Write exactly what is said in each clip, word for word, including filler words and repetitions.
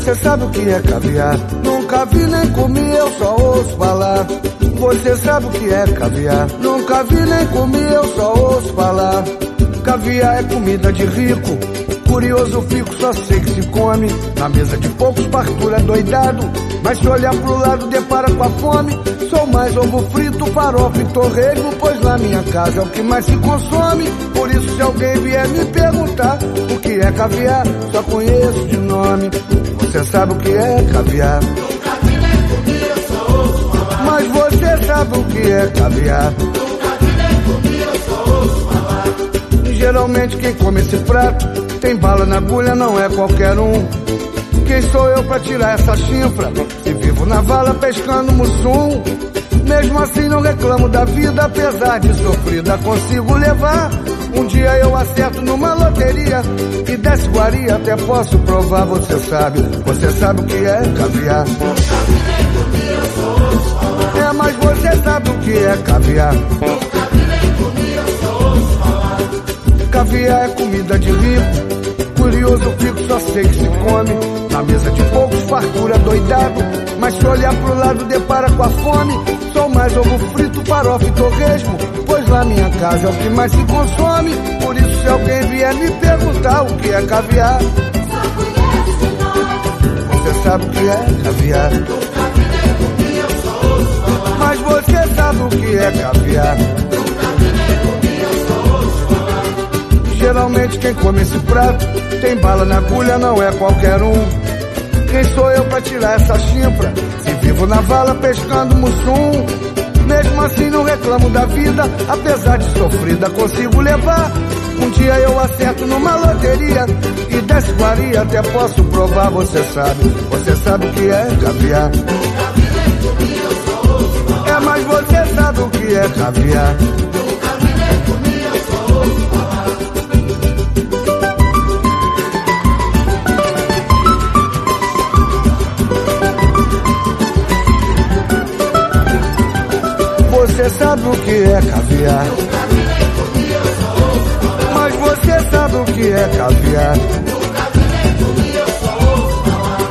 Você sabe o que é caviar? Nunca vi nem comi, eu só ouço falar. Você sabe o que é caviar? Nunca vi nem comi, eu só ouço falar. Caviar é comida de rico, curioso fico, só sei que se come. Na mesa de poucos, fartura doidado, mas se olhar pro lado depara com a fome. Sou mais ovo frito, farofa e torresmo, pois na minha casa é o que mais se consome. Por isso se alguém vier me perguntar o que é caviar, só conheço de nome. Você sabe o que é caviar? Nunca vi nem comi, eu só ouço falar. Mas você sabe o que é caviar? Nunca vi nem comi, eu só ouço falar. Geralmente quem come esse prato tem bala na agulha, não é qualquer um. Quem sou eu pra tirar essa chifra? Se vivo na vala pescando mussum. Mesmo assim não reclamo da vida, apesar de sofrida consigo levar. Um dia eu acerto numa loteria e desce guaria, até posso provar, você sabe. Você sabe o que é caviar? Nunca vi nem comi, eu só ouço falar. É, mas você sabe o que é caviar? Nunca vi nem comi, eu só ouço falar. Caviar é comida de rico, curioso fico, só sei que se come. Na mesa de poucos, fartura doidado, mas se olhar pro lado depara com a fome. Sou mais ovo frito, farofa e torresmo, pois lá minha casa é o que mais se consome. Por isso se alguém vier me perguntar o que é caviar, Só conheço de nome. você sabe o que é caviar? Nunca vi nem comi, eu só ouço falar. Mas você sabe o que é caviar? Nunca vi nem comi, eu só ouço falar. Geralmente quem come esse prato tem bala na agulha, não é qualquer um. Quem sou eu pra tirar essa chifra? Se vivo na vala pescando mussum. Mesmo assim não reclamo da vida, apesar de sofrida consigo levar. Um dia eu acerto numa loteria e desce guaria, até posso provar, você sabe. Você sabe o que é caviar? Nunca vi nem comi, eu só ouço falar. É, mas você sabe o que é caviar? Nunca vi nem comi, eu só ouço falar. Você sabe o que é caviar? Nunca vi nem comi, eu só ouço falar. Mas você sabe o que é caviar? Nunca vi nem comi, eu só ouço falar.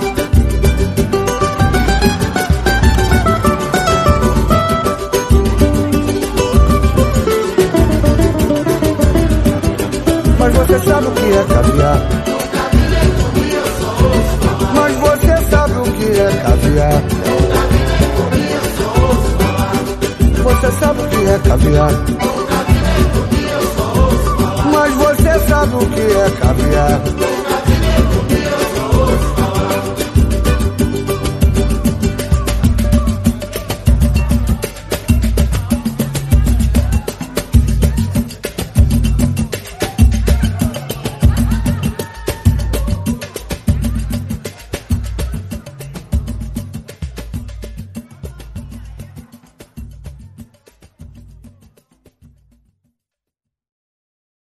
Mas você sabe o que é caviar? Nunca vi nem comi, eu só ouço falar. Mas você sabe o que é caviar? Nunca vi nem comi, eu só ouço falar. Você sabe o que é caviar? Nunca vi nem comi, eu só ouço falar. Mas você sabe o que é caviar?